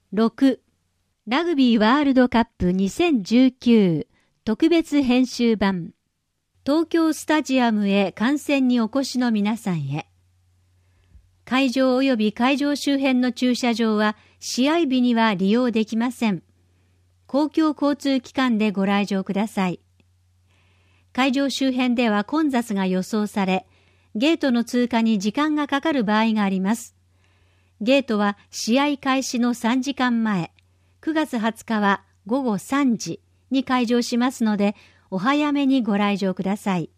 6. ラグビーワールドカップ2019特別編集版。東京スタジアムへ観戦にお越しの皆さんへ。会場及び会場周辺の駐車場は試合日には利用できません。公共交通機関でご来場ください。会場周辺では混雑が予想され、ゲートの通過に時間がかかる場合があります。ゲートは試合開始の3時間前、9月20日は午後3時に開場しますので、お早めにご来場ください。